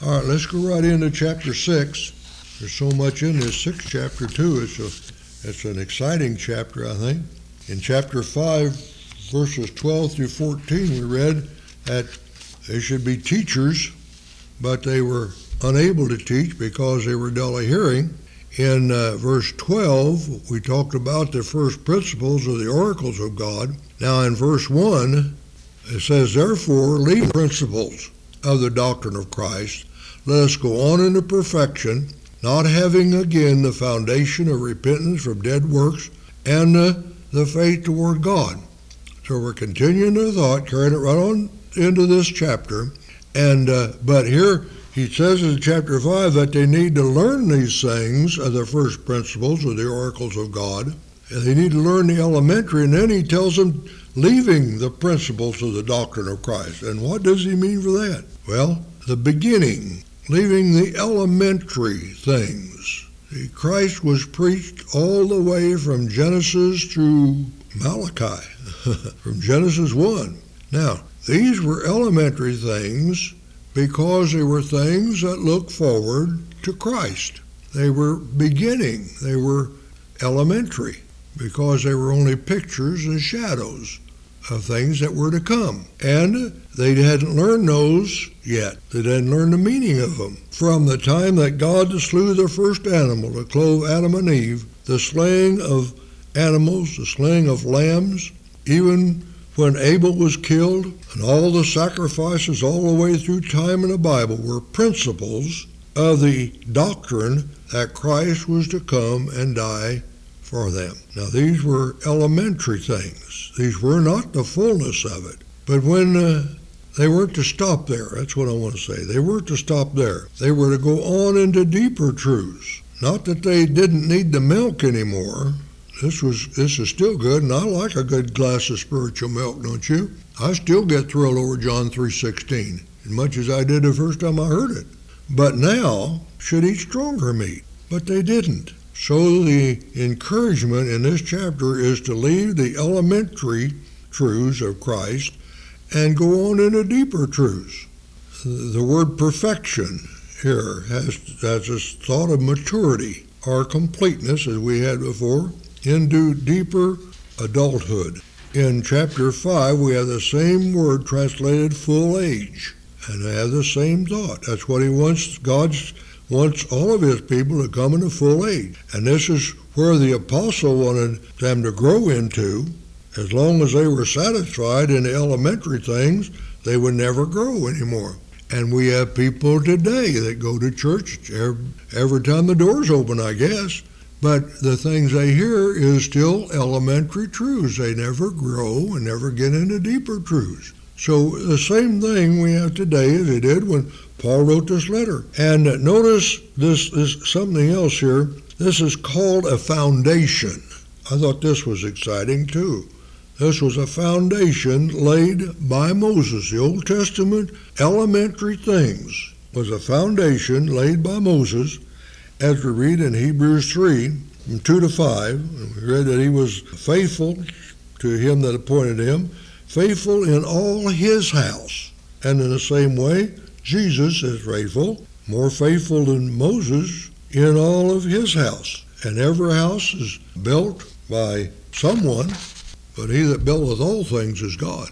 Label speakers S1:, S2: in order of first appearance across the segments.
S1: All right, let's go right into chapter 6. There's so much in this 6th chapter, too. It's an exciting chapter, I think. In chapter 5, verses 12 through 14, we read that they should be teachers, but they were unable to teach because they were dull of hearing. In verse 12, we talked about the first principles of the oracles of God. Now in verse 1, it says, "Therefore, leave the principles of the doctrine of Christ. Let us go on into perfection, not having again the foundation of repentance from dead works and the faith toward God." So we're continuing the thought, carrying it right on into this chapter. But here he says in chapter 5 that they need to learn these things of the first principles of the oracles of God. And they need to learn the elementary, and then he tells them leaving the principles of the doctrine of Christ. And what does he mean for that? Well, the beginning, leaving the elementary things. See, Christ was preached all the way from Genesis through Malachi, from Genesis 1. Now, these were elementary things because they were things that looked forward to Christ. They were beginning. They were elementary because they were only pictures and shadows of things that were to come. And they hadn't learned those yet. They didn't learn the meaning of them. From the time that God slew the first animal to clothe Adam and Eve, the slaying of animals, the slaying of lambs, even when Abel was killed, and all the sacrifices all the way through time in the Bible were principles of the doctrine that Christ was to come and die for them. Now these were elementary things. These were not the fullness of it. But when they weren't to stop there, that's what I want to say. They weren't to stop there. They were to go on into deeper truths. Not that they didn't need the milk anymore. This is still good, and I like a good glass of spiritual milk, don't you? I still get thrilled over John 3:16, as much as I did the first time I heard it. But now should eat stronger meat. But they didn't. So the encouragement in this chapter is to leave the elementary truths of Christ and go on into deeper truths. The word perfection here has this thought of maturity or completeness, as we had before, into deeper adulthood. In chapter 5, we have the same word translated full age, and they have the same thought. That's what he wants. God wants all of his people to come into full age. And this is where the apostle wanted them to grow into. As long as they were satisfied in the elementary things, they would never grow anymore. And we have people today that go to church every time the doors open, I guess. But the things they hear is still elementary truths. They never grow and never get into deeper truths. So the same thing we have today as they did when Paul wrote this letter. And notice this is something else here. This is called a foundation. I thought this was exciting too. This was a foundation laid by Moses. The Old Testament elementary things was a foundation laid by Moses, as we read in Hebrews 3, from 2 to 5. And we read that he was faithful to him that appointed him, faithful in all his house. And in the same way, Jesus is faithful, more faithful than Moses, in all of his house. And every house is built by someone, but he that buildeth all things is God.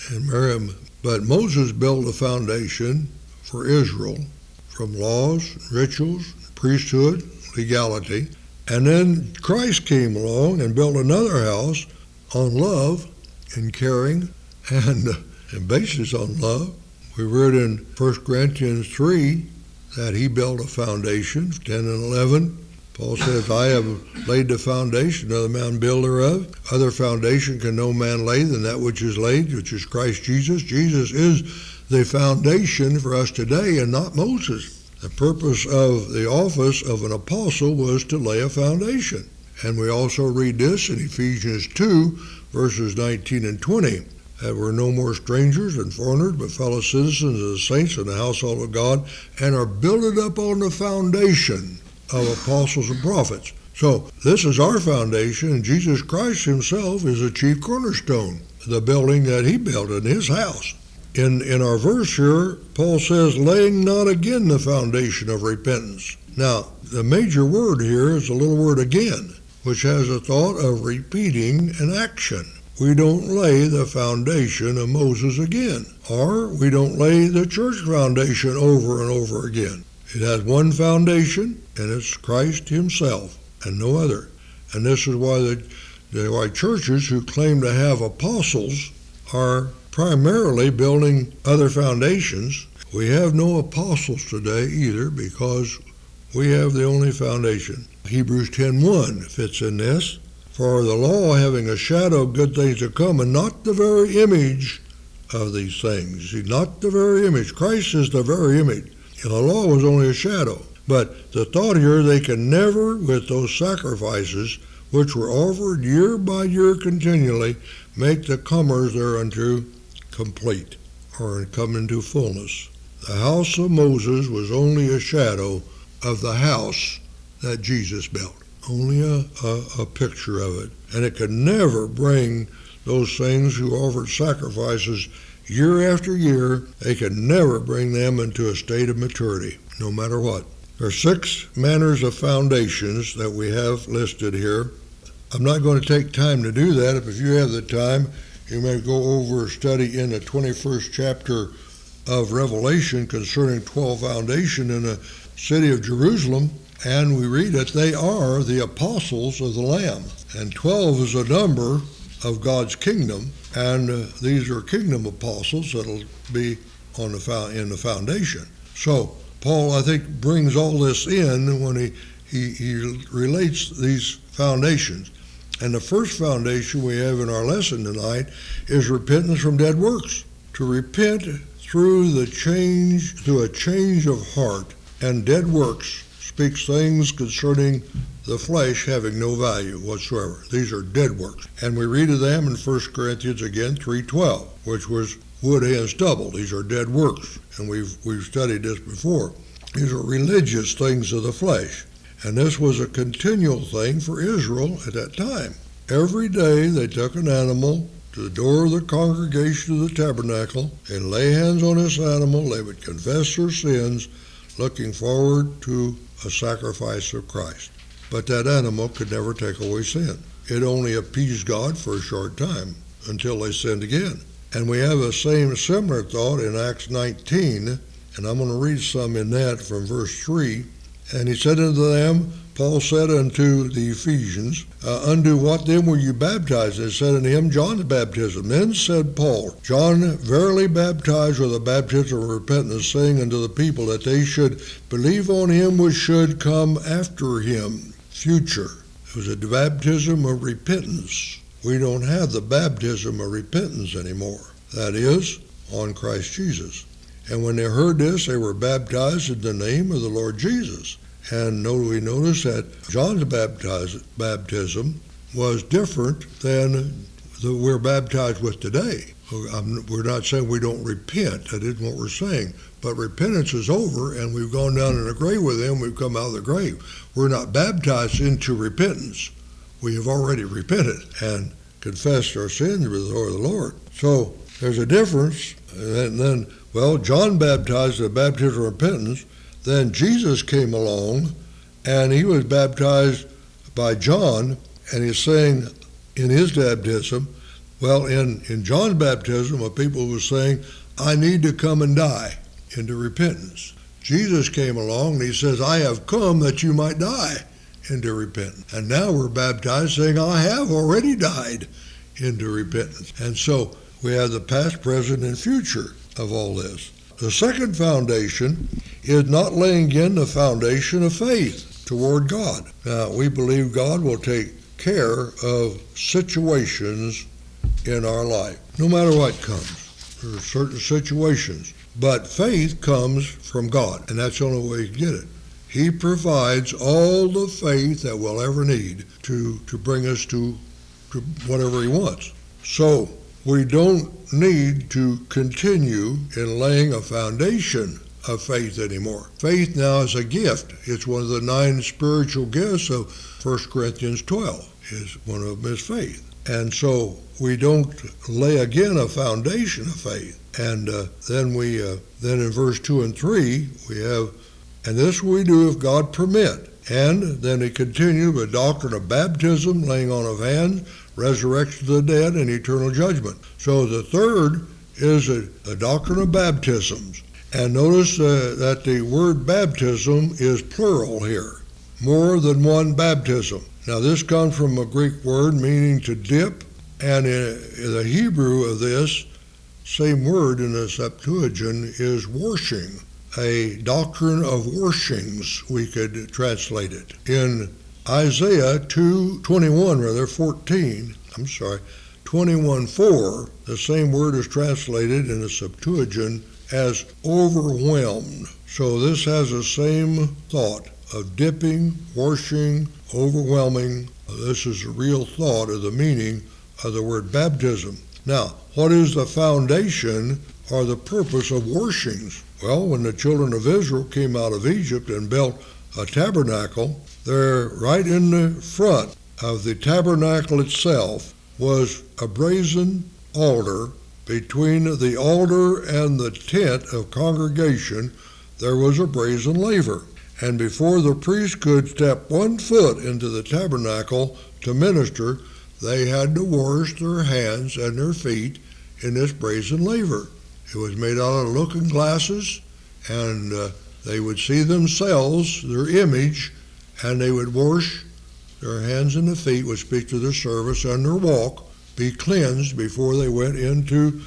S1: But Moses built a foundation for Israel from laws, rituals, priesthood, legality. And then Christ came along and built another house on love and caring and basis on love. We read in 1 Corinthians 3 that he built a foundation, 10 and 11. Paul says, I have laid the foundation, another man builder of. Other foundation can no man lay than that which is laid, which is Christ Jesus. Jesus is the foundation for us today and not Moses. The purpose of the office of an apostle was to lay a foundation. And we also read this in Ephesians 2, verses 19 and 20. That we're no more strangers and foreigners, but fellow citizens of the saints in the household of God, and are builded up on the foundation of apostles and prophets. So this is our foundation, and Jesus Christ himself is the chief cornerstone, the building that he built in his house. In our verse here, Paul says, laying not again the foundation of repentance. Now, the major word here is the little word again, which has a thought of repeating an action. We don't lay the foundation of Moses again, or we don't lay the church foundation over and over again. It has one foundation, and it's Christ himself, and no other. And this is why churches who claim to have apostles are primarily building other foundations. We have no apostles today either, because we have the only foundation. Hebrews 10:1 fits in this. For the law having a shadow of good things to come, and not the very image of these things. See, not the very image. Christ is the very image. The law was only a shadow. But the thought here, they can never, with those sacrifices, which were offered year by year continually, make the comers thereunto complete, or come into fullness. The house of Moses was only a shadow of the house that Jesus built. Only a picture of it. And it could never bring those things who offered sacrifices year after year, they could never bring them into a state of maturity, no matter what. There are 6 manners of foundations that we have listed here. I'm not going to take time to do that. If you have the time, you may go over study in the 21st chapter of Revelation concerning 12 foundations in the city of Jerusalem. And we read that they are the apostles of the Lamb. And 12 is a number of God's kingdom. And these are kingdom apostles that'll be in the foundation. So Paul, I think, brings all this in when he relates these foundations. And the first foundation we have in our lesson tonight is repentance from dead works. To repent through a change of heart, and dead works speaks things concerning the flesh having no value whatsoever. These are dead works. And we read of them in 1 Corinthians again, 3:12, which was wood and stubble. These are dead works. And we've studied this before. These are religious things of the flesh. And this was a continual thing for Israel at that time. Every day they took an animal to the door of the congregation of the tabernacle and lay hands on this animal. They would confess their sins, looking forward to a sacrifice of Christ. But that animal could never take away sin. It only appeased God for a short time until they sinned again. And we have a similar thought in Acts 19, and I'm going to read some in that from verse 3. And he said unto them, Paul said unto the Ephesians, unto what then were you baptized? And said unto him, John's baptism. Then said Paul, John verily baptized with a baptism of repentance, saying unto the people that they should believe on him which should come after him. Future. It was a baptism of repentance. We don't have the baptism of repentance anymore. That is, on Christ Jesus. And when they heard this, they were baptized in the name of the Lord Jesus. And we notice that John's baptism was different than we're baptized with today. We're not saying we don't repent. That isn't what we're saying. But repentance is over, and we've gone down in the grave with him. We've come out of the grave. We're not baptized into repentance. We have already repented and confessed our sins before the Lord. So there's a difference. And then, John baptized with a baptism of repentance. Then Jesus came along, and he was baptized by John, and he's saying in his baptism, in John's baptism, people were saying, I need to come and die into repentance. Jesus came along, and he says, I have come that you might die into repentance. And now we're baptized saying, I have already died into repentance. And so we have the past, present, and future of all this. The second foundation is not laying again the foundation of faith toward God. Now, we believe God will take care of situations in our life, no matter what comes. There are certain situations. But faith comes from God, and that's the only way you can get it. He provides all the faith that we'll ever need to bring us to whatever he wants. So we don't need to continue in laying a foundation of faith anymore. Faith now is a gift. It's one of the 9 spiritual gifts of 1 Corinthians 12. One of them is faith. And so we don't lay again a foundation of faith. And then in verse 2 and 3 we have, and this we do if God permit. And then it continued with doctrine of baptism, laying on of hands, resurrection of the dead, and eternal judgment. So the third is a doctrine of baptisms. And notice that the word baptism is plural here, more than one baptism. Now this comes from a Greek word meaning to dip, and in the Hebrew of this same word in the Septuagint is washing, a doctrine of washings, we could translate it. In Isaiah 21:4, the same word is translated in the Septuagint as overwhelmed. So this has the same thought of dipping, washing, overwhelming. This is a real thought of the meaning of the word baptism. Now, what is the foundation or the purpose of washings? Well, when the children of Israel came out of Egypt and built a tabernacle, there right in the front of the tabernacle itself was a brazen altar. Between the altar and the tent of congregation, there was a brazen laver. And before the priest could step 1 foot into the tabernacle to minister, they had to wash their hands and their feet in this brazen laver. It was made out of looking glasses, and they would see themselves, their image, and they would wash their hands and their feet, would speak to their service and their walk, be cleansed before they went into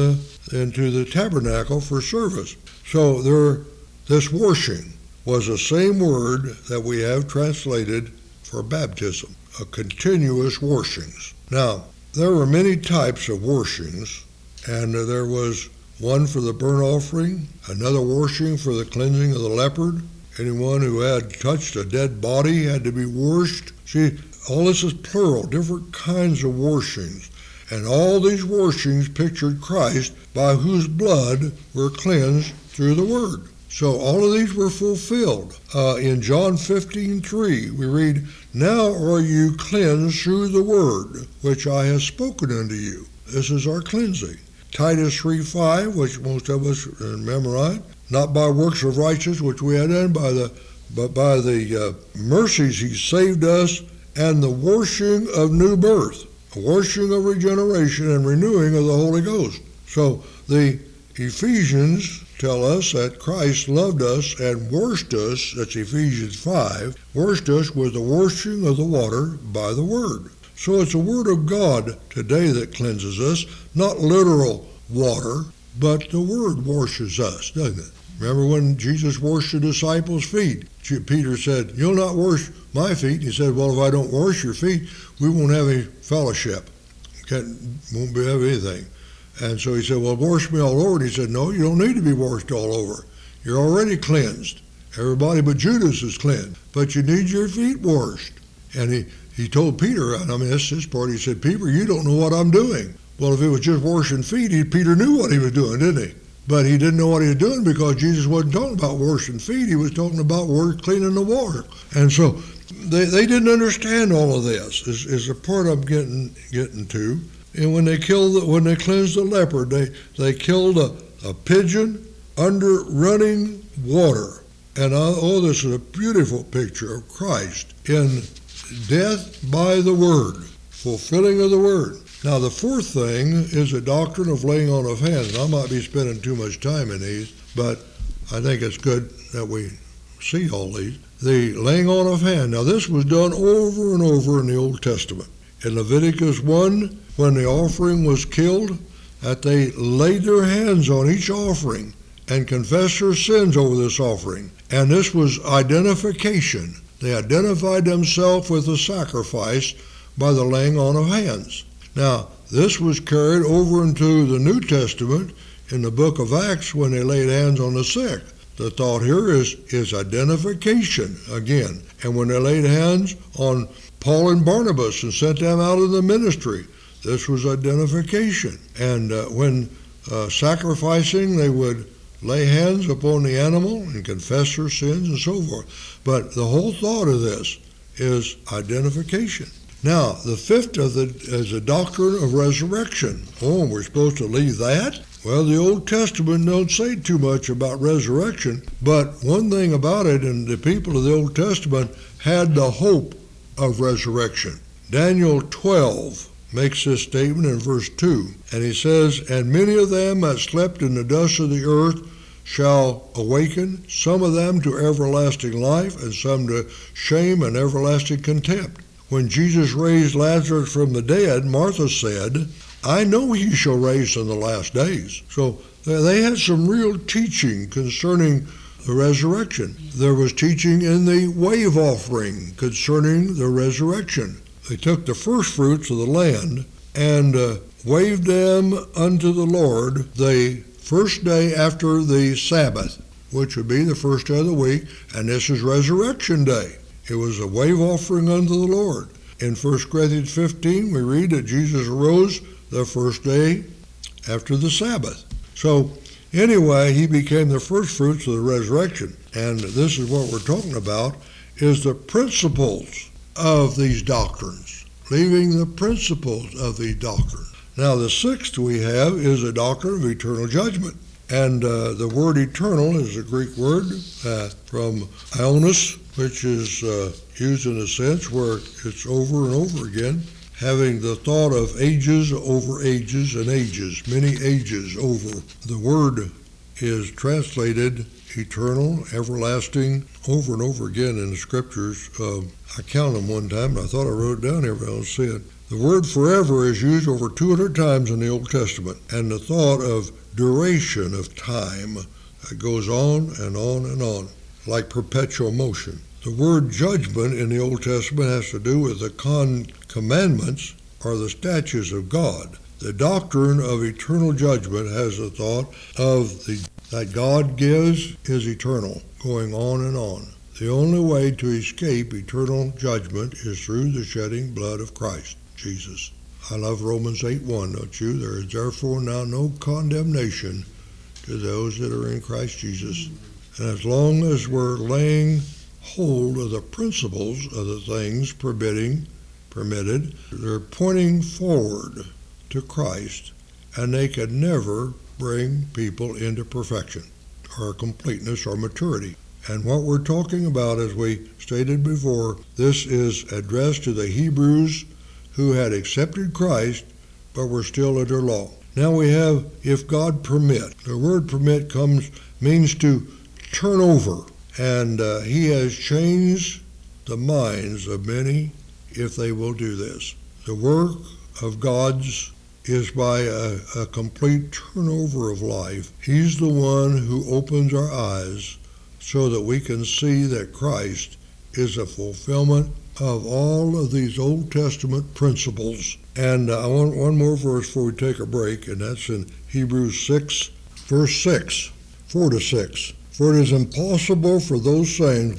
S1: the tabernacle for service. So this washing was the same word that we have translated for baptism, a continuous washings. Now, there were many types of washings, and there was one for the burnt offering, another washing for the cleansing of the leopard. Anyone who had touched a dead body had to be washed. See, all this is plural, different kinds of washings. And all these washings pictured Christ, by whose blood we're cleansed through the Word. So all of these were fulfilled. In John 15:3, we read, "Now are you cleansed through the Word, which I have spoken unto you." This is our cleansing. Titus 3:5, which most of us memorize, "Not by works of righteousness which we had done, but by the mercies he saved us, and the washing of new birth," a washing of regeneration and renewing of the Holy Ghost. So the Ephesians tell us that Christ loved us and washed us, that's Ephesians 5, washed us with the washing of the water by the Word. So it's the Word of God today that cleanses us, not literal water, but the Word washes us, doesn't it? Remember when Jesus washed the disciples' feet? Peter said, "You'll not wash my feet." He said, "Well, if I don't wash your feet, we won't have any fellowship. Won't have anything." And so he said, "Well, wash me all over." And he said, "No, you don't need to be washed all over. You're already cleansed. Everybody but Judas is cleansed. But you need your feet washed." And he told Peter, I mean, that's his part, he said, "Peter, you don't know what I'm doing." Well, if it was just washing feet, Peter knew what he was doing, didn't he? But he didn't know what he was doing because Jesus wasn't talking about washing feet. He was talking about cleaning the water. And so they didn't understand all of this, is the part I'm getting to. And when they cleansed the leopard, they killed a pigeon under running water. And this is a beautiful picture of Christ in death by the Word, fulfilling of the Word. Now the fourth thing is a doctrine of laying on of hands. And I might be spending too much time in these, but I think it's good that we see all these. The laying on of hands. Now this was done over and over in the Old Testament. In Leviticus 1, when the offering was killed, that they laid their hands on each offering and confessed their sins over this offering. And this was identification. They identified themselves with the sacrifice by the laying on of hands. Now, this was carried over into the New Testament in the book of Acts when they laid hands on the sick. The thought here is identification again. And when they laid hands on Paul and Barnabas and sent them out of the ministry, this was identification. And when sacrificing, they would lay hands upon the animal and confess their sins and so forth. But the whole thought of this is identification. Now, the fifth is the doctrine of resurrection. Oh, and we're supposed to leave that? Well, the Old Testament don't say too much about resurrection, but one thing about it, and the people of the Old Testament had the hope of resurrection. Daniel 12 makes this statement in verse 2, and he says, "And many of them that slept in the dust of the earth shall awaken, some of them to everlasting life, and some to shame and everlasting contempt." When Jesus raised Lazarus from the dead, Martha said, "I know he shall raise in the last days." So they had some real teaching concerning the resurrection. There was teaching in the wave offering concerning the resurrection. They took the first fruits of the land and waved them unto the Lord the first day after the Sabbath, which would be the first day of the week, and this is Resurrection Day. It was a wave offering unto the Lord. In 1 Corinthians 15, we read that Jesus arose the first day after the Sabbath. So anyway, he became the first fruits of the resurrection. And this is what we're talking about, is the principles of these doctrines, leaving the principles of these doctrines. Now, the sixth we have is the doctrine of eternal judgment. And the word eternal is a Greek word from ionos, which is used in a sense where it's over and over again, having the thought of ages over ages and ages, many ages over. The word is translated eternal, everlasting, over and over again in the scriptures. I counted them one time, and I thought I wrote it down here, but I don't see it. The word forever is used over 200 times in the Old Testament, and the thought of duration of time that goes on and on and on, like perpetual motion. The word judgment in the Old Testament has to do with the commandments or the statutes of God. The doctrine of eternal judgment has the thought of that God gives is eternal, going on and on. The only way to escape eternal judgment is through the shedding blood of Christ Jesus. I love Romans 8:1, don't you? There is therefore now no condemnation to those that are in Christ Jesus. And as long as we're laying hold of the principles of the things permitted, they're pointing forward to Christ, and they can never bring people into perfection or completeness or maturity. And what we're talking about, as we stated before, this is addressed to the Hebrews who had accepted Christ but were still under law. Now we have, if God permit. The word permit means to turn over, and he has changed the minds of many if they will do this. The work of God's is by a complete turnover of life. He's the one who opens our eyes so that we can see that Christ is a fulfillment of all of these Old Testament principles. And I want one more verse before we take a break, and that's in Hebrews 6, verse 6, 4-6. For it is impossible for those things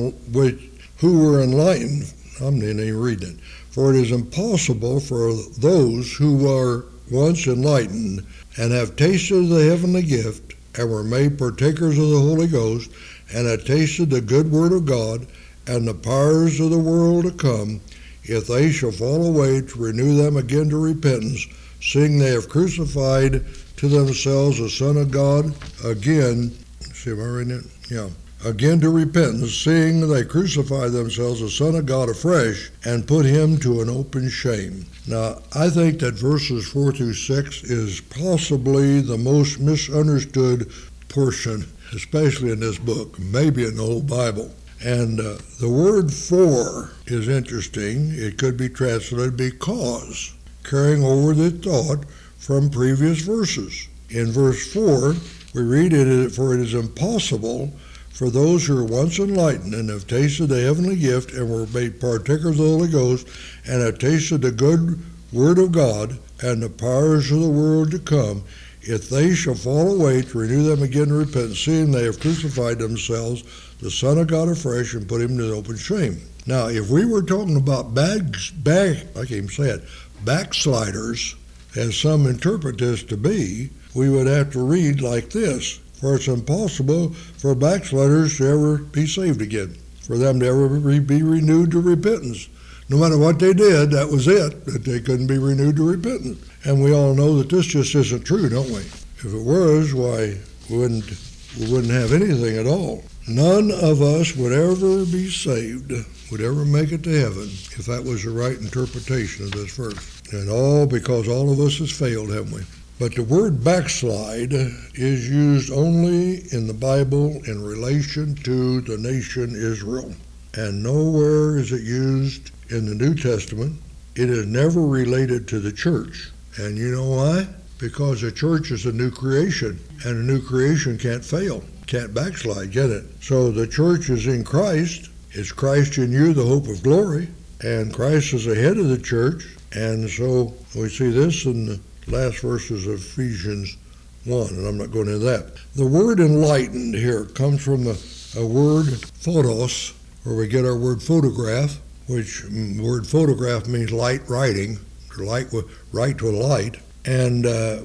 S1: who were enlightened. I'm not even reading it. For it is impossible for those who were once enlightened and have tasted the heavenly gift and were made partakers of the Holy Ghost and have tasted the good word of God and the powers of the world to come, if they shall fall away, to renew them again to repentance, seeing they have crucified to themselves the Son of God again. See, am I reading it? Yeah. Again to repentance, seeing they crucify themselves the Son of God afresh and put him to an open shame. Now, I think that verses 4-6 is possibly the most misunderstood portion, especially in this book, maybe in the whole Bible. And the word for is interesting. It could be translated because, carrying over the thought from previous verses. In verse 4, we read it, for it is impossible for those who are once enlightened and have tasted the heavenly gift and were made partakers of the Holy Ghost and have tasted the good word of God and the powers of the world to come, if they shall fall away, to renew them again to repentance, seeing they have crucified themselves the Son of God afresh and put him to open shame. Now, if we were talking about backsliders, as some interpret this to be, we would have to read like this: for it's impossible for backsliders to ever be saved again, for them to ever be renewed to repentance. No matter what they did, that was it, that they couldn't be renewed to repentance. And we all know that this just isn't true, don't we? If it was, why, we wouldn't have anything at all. None of us would ever be saved, would ever make it to heaven, if that was the right interpretation of this verse. And all because all of us has failed, haven't we? But the word backslide is used only in the Bible in relation to the nation Israel. And nowhere is it used in the New Testament. It is never related to the church. And you know why? Because the church is a new creation, and a new creation can't fail, can't backslide, can it? So the church is in Christ. It's Christ in you, the hope of glory, and Christ is the head of the church. And so we see this in the last verses of Ephesians 1, and I'm not going into that. The word enlightened here comes from a word photos, where we get our word photograph, which word photograph means light writing, or write to a light. And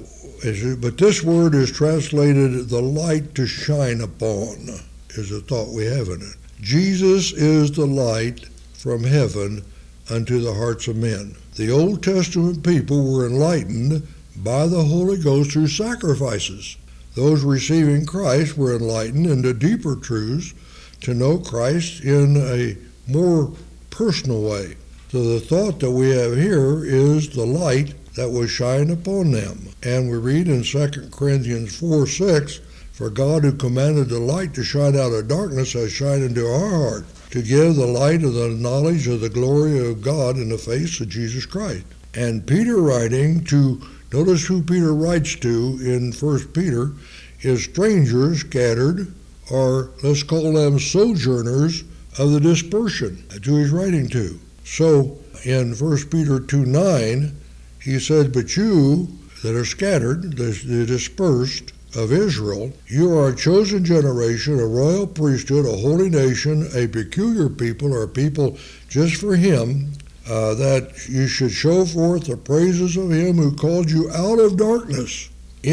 S1: but this word is translated the light to shine upon, is the thought we have in it. Jesus is the light from heaven unto the hearts of men. The Old Testament people were enlightened by the Holy Ghost through sacrifices. Those receiving Christ were enlightened into deeper truths to know Christ in a more personal way. So the thought that we have here is the light that was shined upon them. And we read in 2 Corinthians 4:6, for God who commanded the light to shine out of darkness has shined into our heart, to give the light of the knowledge of the glory of God in the face of Jesus Christ. And Peter writing to, notice who Peter writes to in 1 Peter, is strangers scattered, or let's call them sojourners of the dispersion, that's who he's writing to. So in 1 Peter 2:9, he says, but you that are scattered, the dispersed of Israel, you are a chosen generation, a royal priesthood, a holy nation, a peculiar people, or a people just for him, that you should show forth the praises of him who called you out of darkness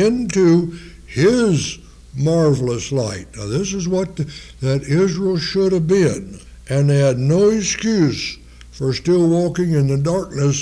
S1: into his marvelous light. Now this is what that Israel should have been, and they had no excuse for still walking in the darkness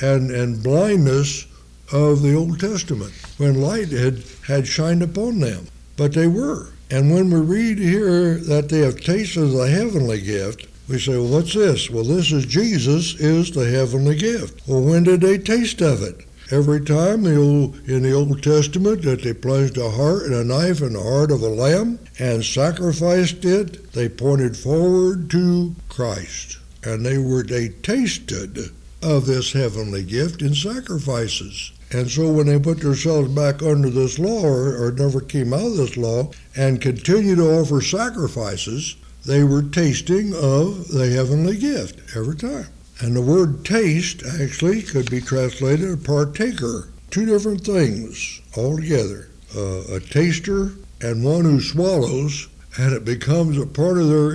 S1: and blindness of the Old Testament, when light had shined upon them. But they were. And when we read here that they have tasted the heavenly gift, we say, well, what's this? Well, this is Jesus is the heavenly gift. Well, when did they taste of it? Every time in the Old Testament that they plunged a knife in the heart of a lamb and sacrificed it, they pointed forward to Christ. And they tasted of this heavenly gift in sacrifices. And so when they put themselves back under this law, or never came out of this law, and continued to offer sacrifices, they were tasting of the heavenly gift every time. And the word taste actually could be translated a partaker. Two different things altogether. A taster and one who swallows, and it becomes a part of their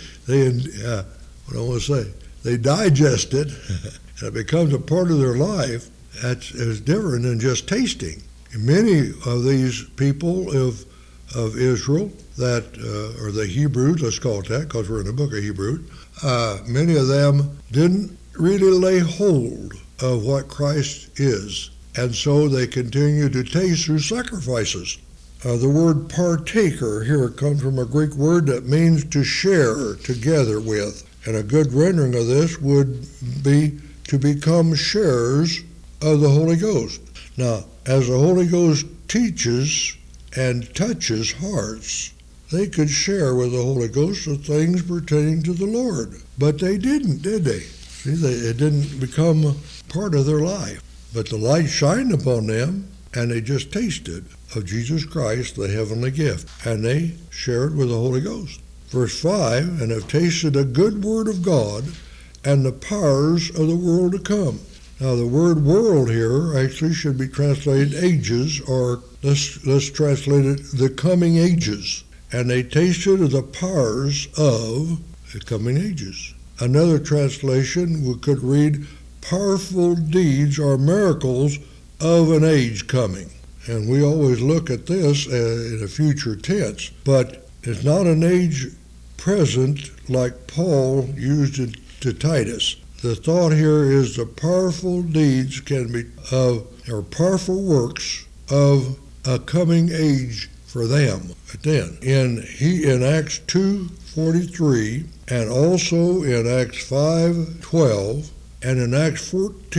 S1: they digest it, and it becomes a part of their life. That is different than just tasting. Many of these people of Israel that, or the Hebrews, let's call it that, because we're in the book of Hebrews, many of them didn't really lay hold of what Christ is, and so they continue to taste through sacrifices. The word partaker here comes from a Greek word that means to share together with, and a good rendering of this would be to become sharers of the Holy Ghost. Now, as the Holy Ghost teaches and touches hearts, they could share with the Holy Ghost the things pertaining to the Lord. But they didn't, did they? See, it didn't become part of their life. But the light shined upon them, and they just tasted of Jesus Christ, the heavenly gift. And they shared with the Holy Ghost. Verse 5, and have tasted a good word of God and the powers of the world to come. Now, the word world here actually should be translated ages, or let's translate it the coming ages. And they tasted of the powers of the coming ages. Another translation we could read, powerful deeds or miracles of an age coming. And we always look at this in a future tense, but it's not an age present like Paul used it to Titus. The thought here is the powerful deeds can be or powerful works of a coming age for them. But then in Acts 2:43 and also in Acts 5:12 and in Acts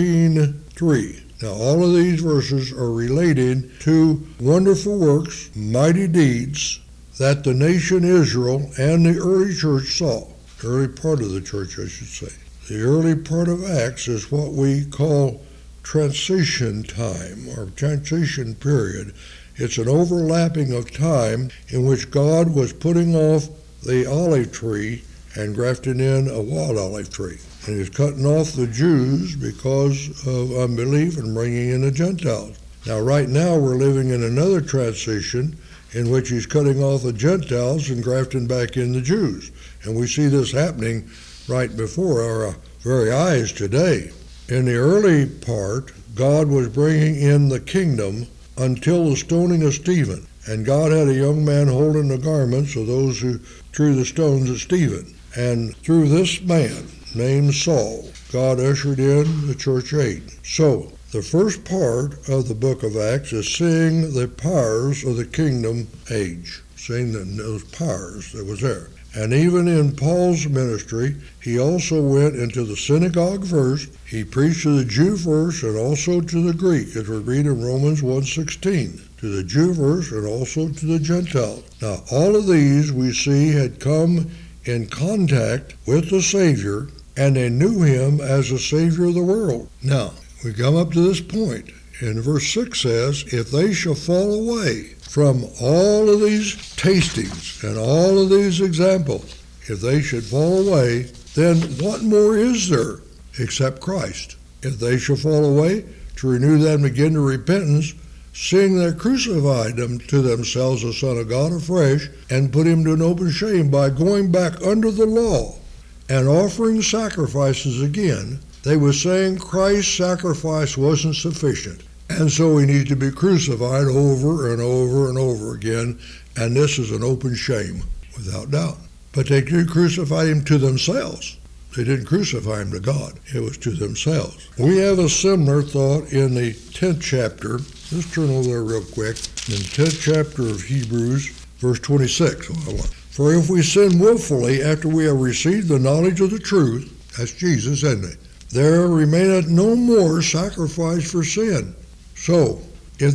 S1: 14:3. Now all of these verses are related to wonderful works, mighty deeds that the nation Israel and the early church saw. The early part of the church, I should say. The early part of Acts is what we call transition time or transition period. It's an overlapping of time in which God was putting off the olive tree and grafting in a wild olive tree. And he was cutting off the Jews because of unbelief and bringing in the Gentiles. Now, right now, we're living in another transition in which he's cutting off the Gentiles and grafting back in the Jews. And we see this happening right before our very eyes today. In the early part, God was bringing in the kingdom until the stoning of Stephen. And God had a young man holding the garments of those who threw the stones at Stephen. And through this man, named Saul, God ushered in the church age. So, the first part of the book of Acts is seeing the powers of the kingdom age, seeing those powers that was there. And even in Paul's ministry, he also went into the synagogue first. He preached to the Jew first and also to the Greek, as we read in Romans 1:16, to the Jew first and also to the Gentiles. Now, all of these we see had come in contact with the Savior, and they knew him as the Savior of the world. Now, we come up to this point, and verse 6 says, if they shall fall away from all of these tastings and all of these examples, if they should fall away, then what more is there except Christ? If they shall fall away, to renew them again to repentance, seeing they crucified them to themselves the Son of God afresh, and put him to an open shame by going back under the law and offering sacrifices again. They were saying Christ's sacrifice wasn't sufficient, and so he needs to be crucified over and over and over again, and this is an open shame, without doubt. But they did crucify him to themselves. They didn't crucify him to God. It was to themselves. We have a similar thought in the 10th chapter. Let's turn over there real quick. In the 10th chapter of Hebrews, verse 26. For if we sin willfully after we have received the knowledge of the truth, that's Jesus, isn't it? There remaineth no more sacrifice for sin. So, if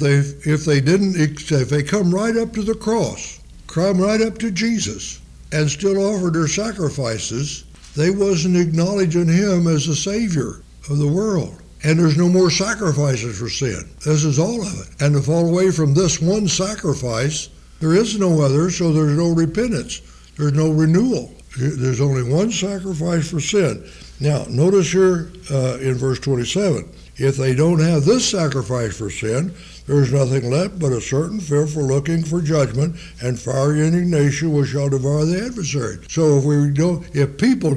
S1: they come right up to the cross, come right up to Jesus, and still offer their sacrifices, they wasn't acknowledging him as the Savior of the world. And there's no more sacrifices for sin. This is all of it. And to fall away from this one sacrifice, there is no other, so there's no repentance. There's no renewal. There's only one sacrifice for sin. Now, notice here in verse 27, if they don't have this sacrifice for sin, there's nothing left but a certain fearful looking for judgment and fiery indignation which shall devour the adversary. So if people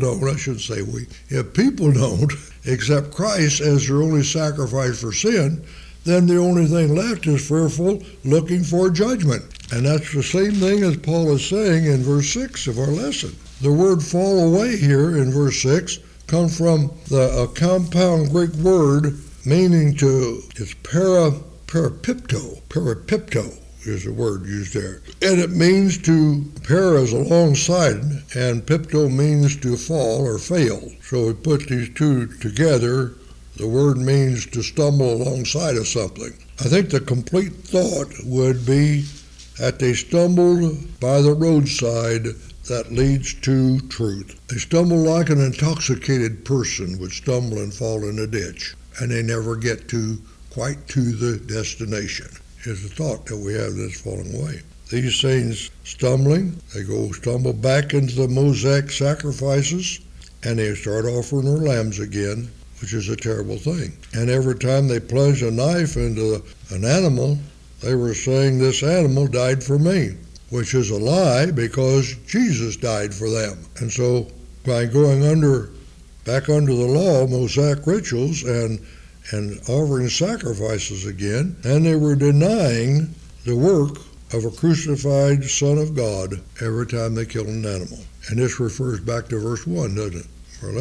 S1: don't accept Christ as their only sacrifice for sin, then the only thing left is fearful looking for judgment. And that's the same thing as Paul is saying in verse 6 of our lesson. The word fall away here in verse 6 comes from a compound Greek word meaning it's parapipto. Parapipto is the word used there. And it means para is alongside, and pipto means to fall or fail. So we put these two together. The word means to stumble alongside of something. I think the complete thought would be that they stumbled by the roadside that leads to truth. They stumble like an intoxicated person would stumble and fall in a ditch, and they never get quite to the destination, is the thought that we have that's falling away. These saints stumbling, they stumble back into the Mosaic sacrifices, and they start offering their lambs again, which is a terrible thing. And every time they plunged a knife into an animal, they were saying this animal died for me, which is a lie because Jesus died for them. And so by going back under the law, Mosaic rituals, and offering sacrifices again, and they were denying the work of a crucified Son of God every time they killed an animal. And this refers back to verse 1, doesn't it, for our lesson?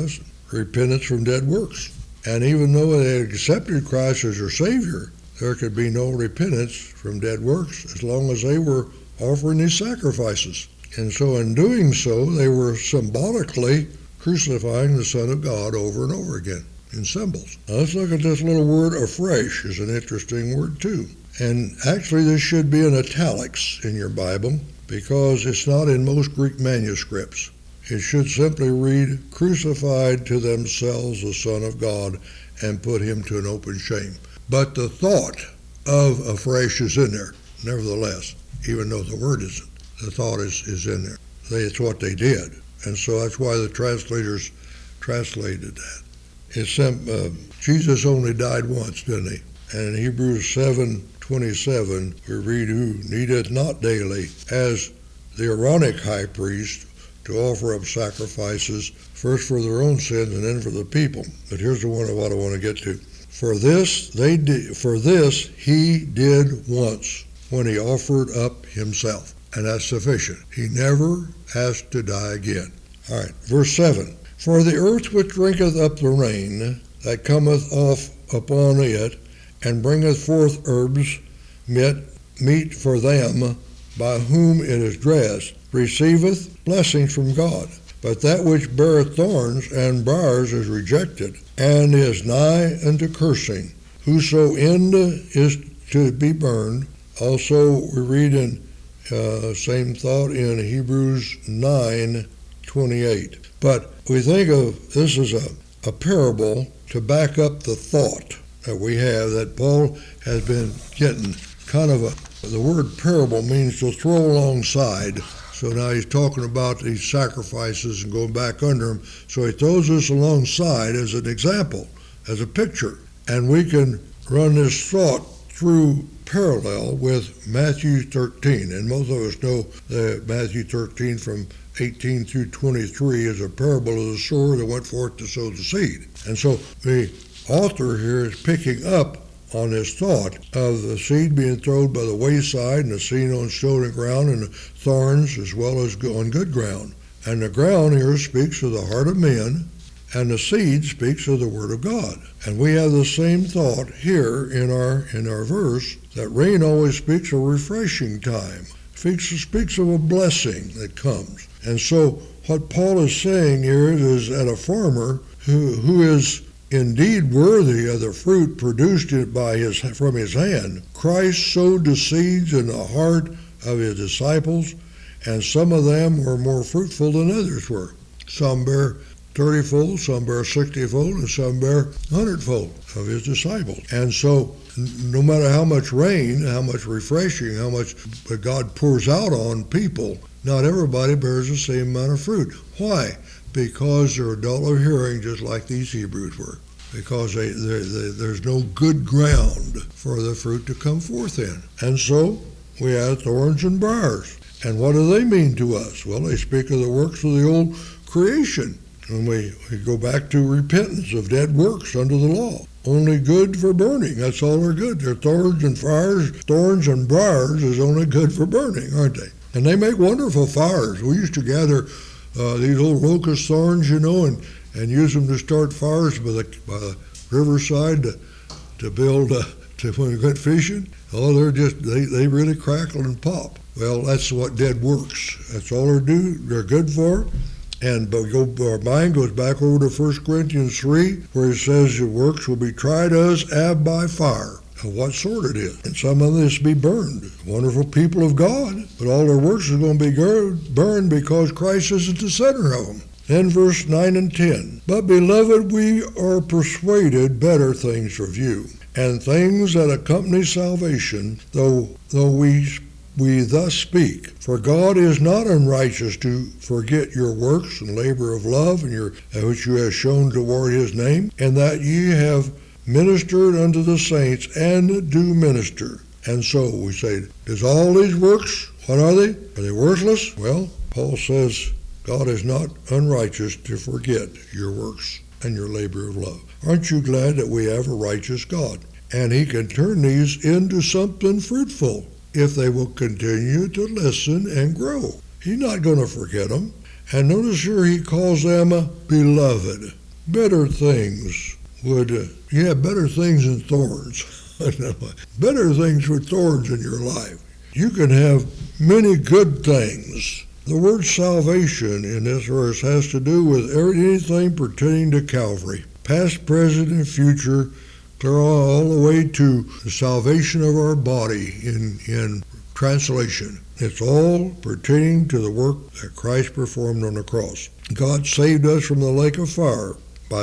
S1: repentance from dead works. And even though they had accepted Christ as their Savior, there could be no repentance from dead works as long as they were offering these sacrifices. And so in doing so, they were symbolically crucifying the Son of God over and over again in symbols. Now let's look at this little word, afresh, is an interesting word too. And actually this should be in italics in your Bible because it's not in most Greek manuscripts. It should simply read, crucified to themselves the Son of God and put him to an open shame. But the thought of afresh is in there, nevertheless, even though the word isn't. The thought is in there. It's what they did. And so that's why the translators translated that. Jesus only died once, didn't he? And in Hebrews 7:27, we read, who needed not daily, as the Aaronic high priest, to offer up sacrifices, first for their own sins and then for the people. But here's the one what I want to get to. For this he did once, when he offered up himself. And that's sufficient. He never has to die again. All right, verse 7. For the earth which drinketh up the rain that cometh off upon it, and bringeth forth herbs, meat for them by whom it is dressed, receiveth blessings from God. But that which beareth thorns and briars is rejected, and is nigh unto cursing. Whoso end is to be burned. Also we read in same thought in Hebrews 9:28. But we think of this as a parable to back up the thought that we have, that Paul has been getting kind of the word parable means to throw alongside. So now he's talking about these sacrifices and going back under them. So he throws this alongside as an example, as a picture. And we can run this thought through parallel with Matthew 13. And most of us know that Matthew 13 from 18 through 23 is a parable of the sower that went forth to sow the seed. And so the author here is picking up on this thought of the seed being thrown by the wayside and the seed on stony ground and the thorns as well as on good ground. And the ground here speaks of the heart of men, and the seed speaks of the Word of God. And we have the same thought here in our verse, that rain always speaks of refreshing time. Speaks of a blessing that comes. And so what Paul is saying here is that a farmer who is indeed worthy of the fruit produced from his hand, Christ sowed the seeds in the heart of his disciples, and some of them were more fruitful than others were. Some bear 30-fold, some bear 60-fold, and some bear 100-fold of his disciples. And so no matter how much rain, how much refreshing, how much God pours out on people, not everybody bears the same amount of fruit. Why? Because they're dull of hearing, just like these Hebrews were. Because there's no good ground for the fruit to come forth in. And so we have thorns and briars. And what do they mean to us? Well, they speak of the works of the old creation. And we go back to repentance of dead works under the law. Only good for burning. That's all they're good. They're thorns and fires. Thorns and briars is only good for burning, aren't they? And they make wonderful fires. We used to gather these old locust thorns, and use them to start fires by the riverside to build when we went fishing. Oh, they really crackle and pop. Well, that's what dead works. That's all they're good for. But our mind goes back over to 1 Corinthians 3, where it says your works will be tried as by fire. Of what sort it is. And some of this be burned. Wonderful people of God, but all their works are going to be burned because Christ isn't the center of them. Then verse 9 and 10. But beloved, we are persuaded better things of you, and things that accompany salvation, though we thus speak. For God is not unrighteous to forget your works and labor of love, and which you have shown toward his name, and that ye have ministered unto the saints, and do minister. And so we say, does all these works, what are they? Are they worthless? Well, Paul says, God is not unrighteous to forget your works and your labor of love. Aren't you glad that we have a righteous God? And he can turn these into something fruitful if they will continue to listen and grow. He's not going to forget them. And notice here he calls them beloved. better things would, better things than thorns. Better things with thorns in your life. You can have many good things. The word salvation in this verse has to do with anything pertaining to Calvary, past, present, and future, clear all the way to the salvation of our body in translation. It's all pertaining to the work that Christ performed on the cross. God saved us from the lake of fire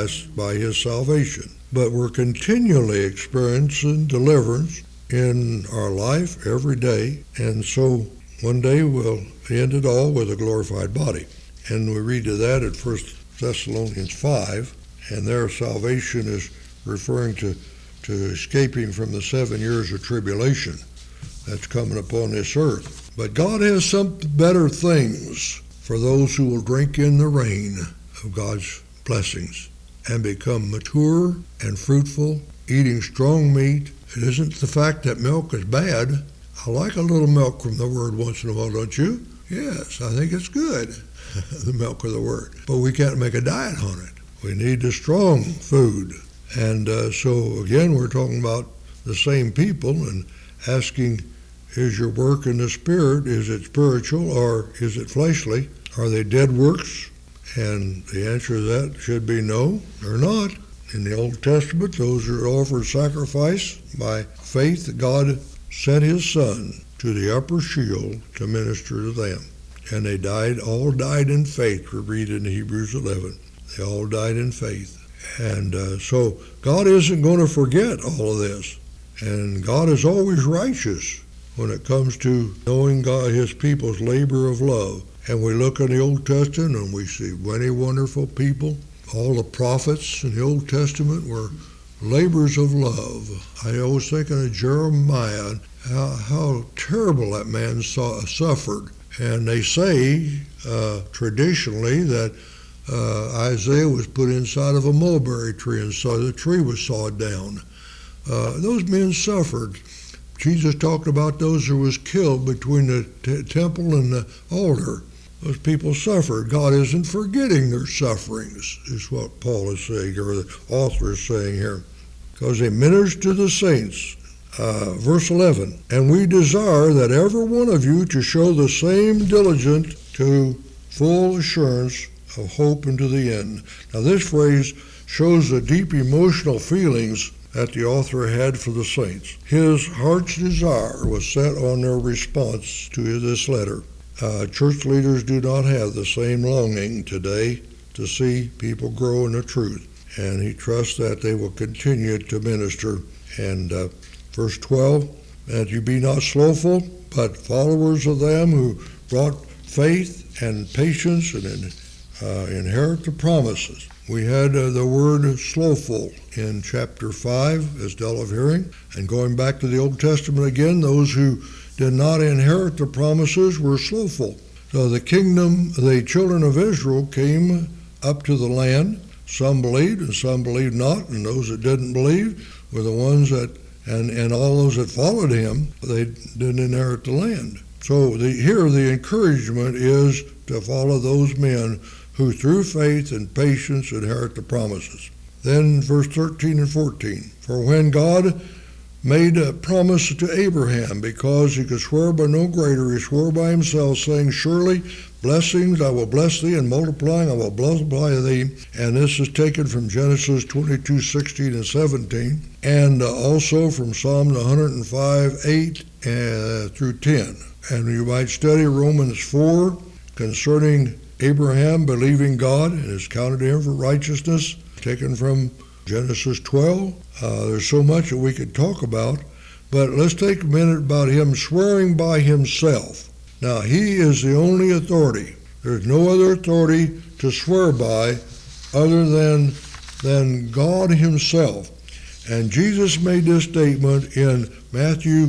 S1: by his salvation, but we're continually experiencing deliverance in our life every day, and so one day we'll end it all with a glorified body. And we read to that at 1 Thessalonians 5, and their salvation is referring to escaping from the 7 years of tribulation that's coming upon this earth. But God has some better things for those who will drink in the rain of God's blessings and become mature and fruitful, eating strong meat. It isn't the fact that milk is bad. I like a little milk from the Word once in a while, don't you? Yes, I think it's good, the milk of the Word. But we can't make a diet on it. We need the strong food. And so, again, we're talking about the same people and asking, is your work in the Spirit, is it spiritual or is it fleshly? Are they dead works? And the answer to that should be no, they're not. In the Old Testament, those are offered sacrifice by faith that God sent his Son to the upper shield to minister to them. And they all died in faith. We read in Hebrews 11. They all died in faith. And so God isn't going to forget all of this. And God is always righteous when it comes to knowing God, his people's labor of love. And we look in the Old Testament and we see many wonderful people. All the prophets in the Old Testament were labors of love. I always thinking of Jeremiah, how terrible that man suffered. And they say traditionally that Isaiah was put inside of a mulberry tree, and so the tree was sawed down. Those men suffered. Jesus talked about those who was killed between the temple and the altar. Those people suffered. God isn't forgetting their sufferings, is what Paul is saying, or the author is saying here. Because they ministered to the saints. Verse 11, and we desire that every one of you to show the same diligence to full assurance of hope unto the end. Now this phrase shows the deep emotional feelings that the author had for the saints. His heart's desire was set on their response to this letter. Church leaders do not have the same longing today to see people grow in the truth, and he trusts that they will continue to minister. And verse 12, that you be not slothful, but followers of them who brought faith and patience and inherit the promises. We had the word slothful in chapter 5 as dull of hearing. And going back to the Old Testament again, those who did not inherit the promises were slothful. So the children of Israel came up to the land. Some believed and some believed not, and those that didn't believe were the ones that, and all those that followed him, they didn't inherit the land. So here the encouragement is to follow those men who through faith and patience inherit the promises. Then verse 13 and 14, for when God made a promise to Abraham, because he could swear by no greater, he swore by himself, saying, surely blessings I will bless thee, and multiplying I will multiply thee. And this is taken from Genesis 22, 16 and 17, and also from Psalm 105, 8 through 10. And you might study Romans 4 concerning Abraham believing God, and is counted to him for righteousness, taken from Genesis 12. There's so much that we could talk about, but let's take a minute about him swearing by himself. Now, he is the only authority. There's no other authority to swear by other than God himself. And Jesus made this statement in Matthew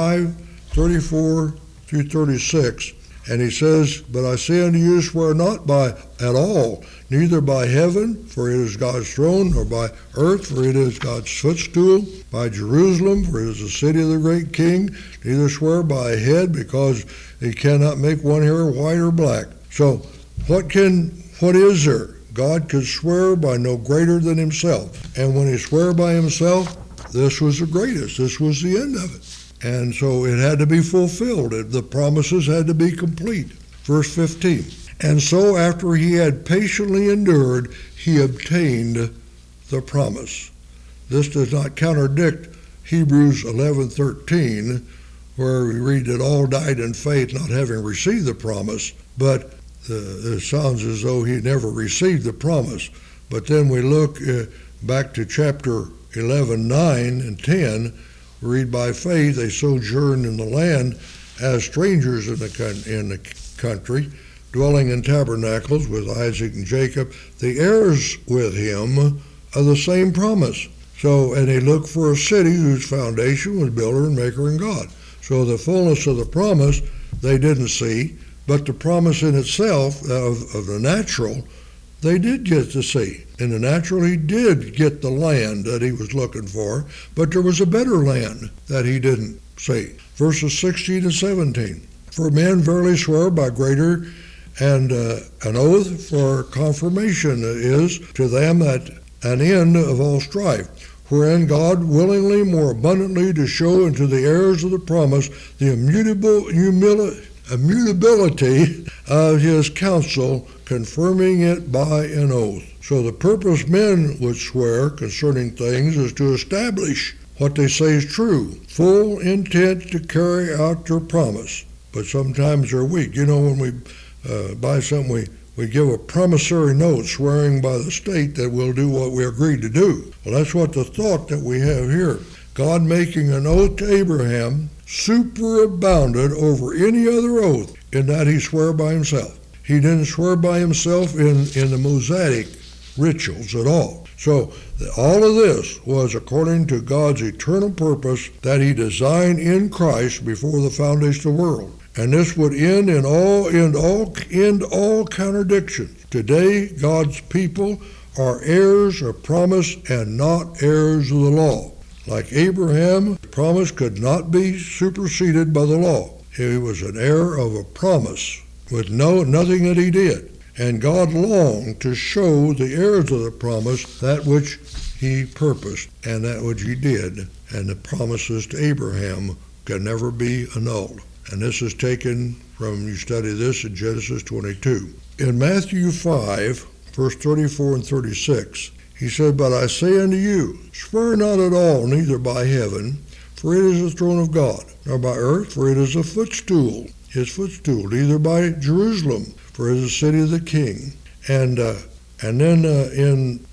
S1: 5:34 through 36. And he says, but I say unto you, swear not by at all, neither by heaven, for it is God's throne, nor by earth, for it is God's footstool, by Jerusalem, for it is the city of the great king, neither swear by a head, because he cannot make one hair white or black. So what is there? God could swear by no greater than himself. And when he swore by himself, this was the greatest. This was the end of it. And so it had to be fulfilled. The promises had to be complete. Verse 15. And so after he had patiently endured, he obtained the promise. This does not contradict Hebrews 11:13, where we read that all died in faith, not having received the promise, but it sounds as though he never received the promise. But then we look back to chapter 11:9 and 10, we read, by faith they sojourned in the land as strangers in the country, dwelling in tabernacles with Isaac and Jacob, the heirs with him of the same promise. So, and they looked for a city whose foundation was builder and maker and God. So the fullness of the promise they didn't see, but the promise in itself of the natural, they did get to see. In the natural, he did get the land that he was looking for, but there was a better land that he didn't see. Verses 16 and 17. For men verily swear by greater, and an oath for confirmation is to them that an end of all strife, wherein God willingly more abundantly to show unto the heirs of the promise the immutability of his counsel, confirming it by an oath. So the purpose men would swear concerning things is to establish what they say is true, full intent to carry out their promise. But sometimes they're weak. You know, when we buy something, we give a promissory note swearing by the state that we'll do what we agreed to do. Well, that's what the thought that we have here. God making an oath to Abraham superabounded over any other oath in that he swore by himself. He didn't swear by himself in the Mosaic rituals at all. So all of this was according to God's eternal purpose that he designed in Christ before the foundation of the world. And this would end all contradictions. Today, God's people are heirs of promise and not heirs of the law. Like Abraham, the promise could not be superseded by the law. He was an heir of a promise with nothing that he did. And God longed to show the heirs of the promise that which he purposed and that which he did. And the promises to Abraham can never be annulled. And this is taken from, you study this in Genesis 22. In Matthew 5, verse 34 and 36, he said, But I say unto you, swear not at all, neither by heaven, for it is the throne of God, nor by earth, for it is a footstool, his footstool, neither by Jerusalem, for it is the city of the King. And then in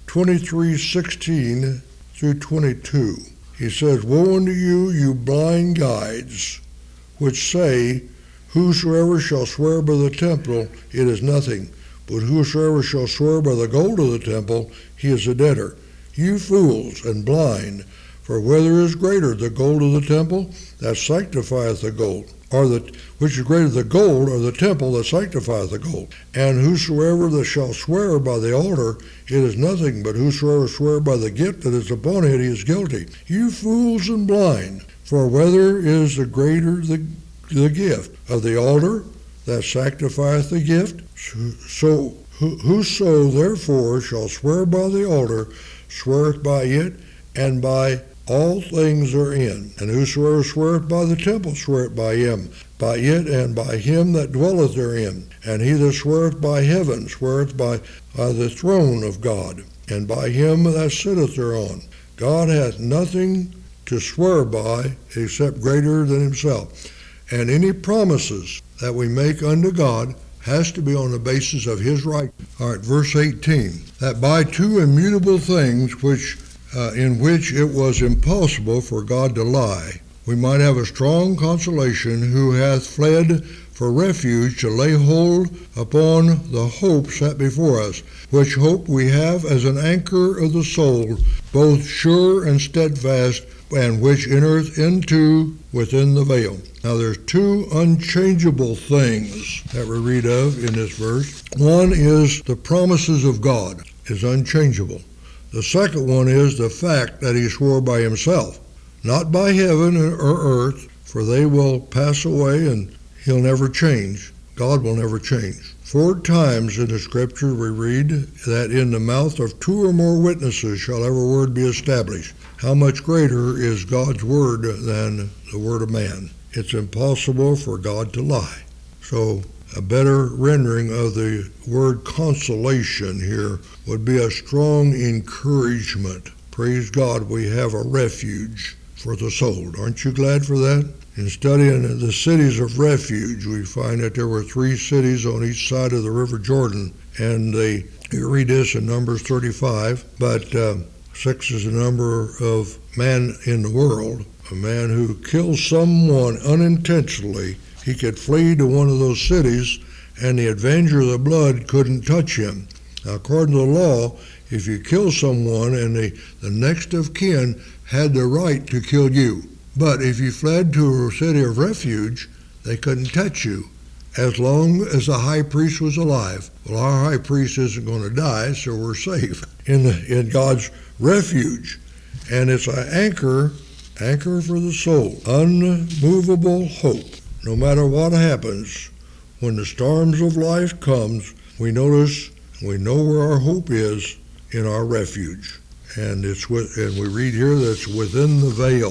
S1: 23:16 through 22, he says, Woe unto you, you blind guides, which say, Whosoever shall swear by the temple, it is nothing. But whosoever shall swear by the gold of the temple, he is a debtor. You fools and blind, for whether is greater, the gold of the temple that sanctifieth the gold, which is greater the gold or the temple that sanctifieth the gold? And whosoever that shall swear by the altar, it is nothing. But whosoever swear by the gift that is upon it, he is guilty. You fools and blind, for whether is the greater the gift of the altar that sanctifieth the gift? So whoso therefore shall swear by the altar, sweareth by it, and by all things therein. And whosoever sweareth by the temple, sweareth by him, by it, and by him that dwelleth therein. And he that sweareth by heaven, sweareth by the throne of God, and by him that sitteth thereon. God hath nothing to swear by except greater than himself. And any promises that we make unto God has to be on the basis of his right. All right, verse 18, that by two immutable things in which it was impossible for God to lie, we might have a strong consolation, who hath fled for refuge to lay hold upon the hope set before us, which hope we have as an anchor of the soul, both sure and steadfast, and which entereth into within the veil. Now there's two unchangeable things that we read of in this verse. One is the promises of God is unchangeable. The second one is the fact that he swore by himself, not by heaven or earth, for they will pass away and he'll never change. God will never change. 4 times in the Scripture we read that in the mouth of 2 or more witnesses shall every word be established. How much greater is God's word than the word of man? It's impossible for God to lie. So a better rendering of the word consolation here would be a strong encouragement. Praise God, we have a refuge for the soul. Aren't you glad for that? In studying the cities of refuge, we find that there were 3 cities on each side of the River Jordan, and you read this in Numbers 35, but 6 is the number of man in the world. A man who kills someone unintentionally, he could flee to one of those cities, and the avenger of the blood couldn't touch him. Now, according to the law, if you kill someone and the next of kin had the right to kill you, but if you fled to a city of refuge, they couldn't touch you as long as the high priest was alive. Well, our high priest isn't going to die, so we're safe in God's refuge. And it's an anchor for the soul, unmovable hope. No matter what happens, when the storms of life comes, we know where our hope is in our refuge. And we read here that it's within the veil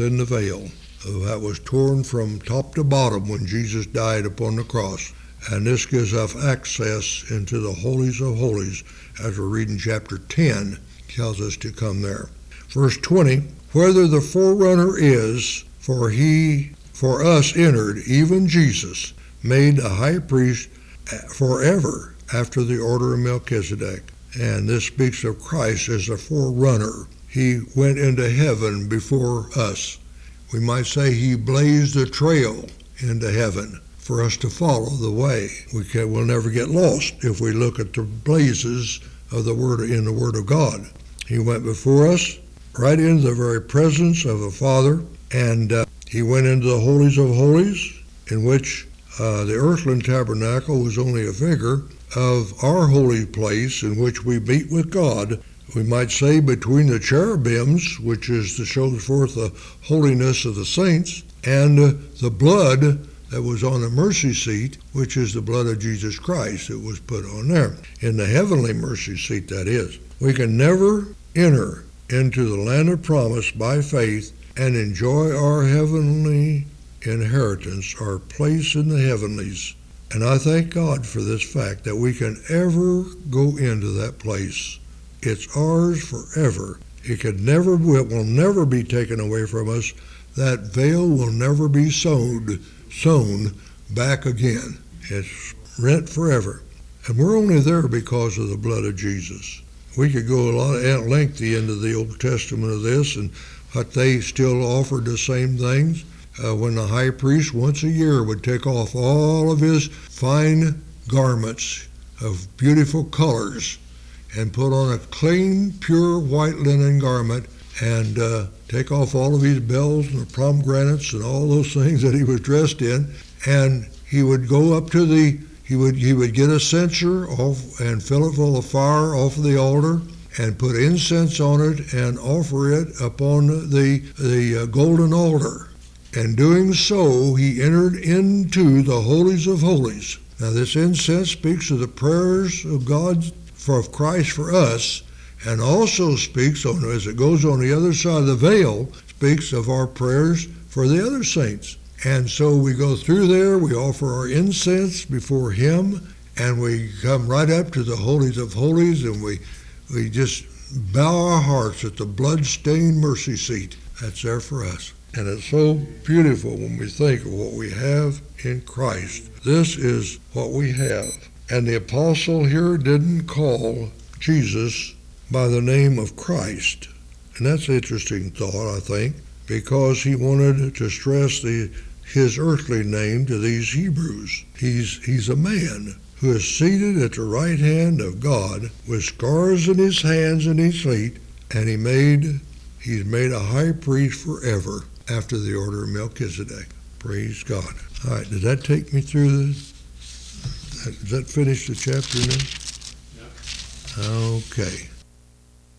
S1: that was torn from top to bottom when Jesus died upon the cross. And this gives us access into the holies of holies, as we read in chapter 10, tells us to come there. Verse 20, whether the forerunner is, for he for us entered, even Jesus, made a high priest forever after the order of Melchizedek. And this speaks of Christ as a forerunner. He went into heaven before us. We might say he blazed a trail into heaven for us to follow the way. We'll never get lost if we look at the blazes of the Word in the Word of God. He went before us right into the very presence of the Father, and he went into the holies of holies, in which the earthly tabernacle was only a figure of our holy place in which we meet with God. We might say between the cherubims, which is to show forth the holiness of the saints, and the blood that was on the mercy seat, which is the blood of Jesus Christ that was put on there. In the heavenly mercy seat, that is. We can never enter into the land of promise by faith and enjoy our heavenly inheritance, our place in the heavenlies. And I thank God for this fact that we can ever go into that place. It's ours forever. It will never be taken away from us. That veil will never be sewn back again. It's rent forever. And we're only there because of the blood of Jesus. We could go a lot lengthy into the Old Testament of this, and but they still offered the same things. When the high priest once a year would take off all of his fine garments of beautiful colors and put on a clean, pure white linen garment, and take off all of his bells and the pomegranates and all those things that he was dressed in, and he would go up to he would get a censer off and fill it full of fire off of the altar and put incense on it and offer it upon the golden altar. And doing so, he entered into the holies of holies. Now, this incense speaks of the prayers of God, of Christ for us, and also speaks, as it goes on the other side of the veil, speaks of our prayers for the other saints. And so we go through there, we offer our incense before him, and we come right up to the holies of holies, and we just bow our hearts at the blood-stained mercy seat that's there for us. And it's so beautiful when we think of what we have in Christ. This is what we have. And the apostle here didn't call Jesus by the name of Christ. And that's an interesting thought, I think, because he wanted to stress his earthly name to these Hebrews. He's a man who is seated at the right hand of God with scars in his hands and his feet, and he's made a high priest forever after the order of Melchizedek. Praise God. All right, did that take me through this? Does that finish the chapter now? Yeah. Okay.